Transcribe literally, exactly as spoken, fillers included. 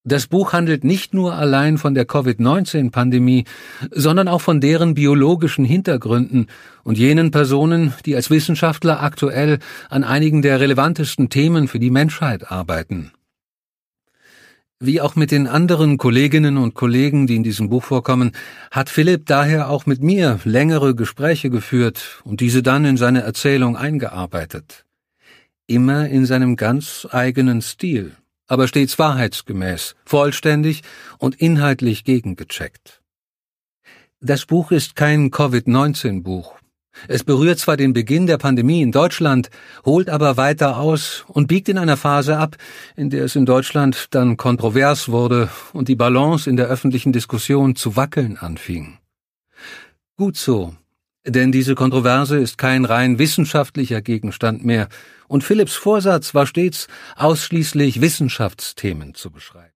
Das Buch handelt nicht nur allein von der Covid neunzehn Pandemie, sondern auch von deren biologischen Hintergründen und jenen Personen, die als Wissenschaftler aktuell an einigen der relevantesten Themen für die Menschheit arbeiten. Wie auch mit den anderen Kolleginnen und Kollegen, die in diesem Buch vorkommen, hat Philipp daher auch mit mir längere Gespräche geführt und diese dann in seine Erzählung eingearbeitet. Immer in seinem ganz eigenen Stil, aber stets wahrheitsgemäß, vollständig und inhaltlich gegengecheckt. Das Buch ist kein Covid neunzehn Buch. Es berührt zwar den Beginn der Pandemie in Deutschland, holt aber weiter aus und biegt in einer Phase ab, in der es in Deutschland dann kontrovers wurde und die Balance in der öffentlichen Diskussion zu wackeln anfing. Gut so, denn diese Kontroverse ist kein rein wissenschaftlicher Gegenstand mehr, und Philipps Vorsatz war stets, ausschließlich Wissenschaftsthemen zu beschreiben.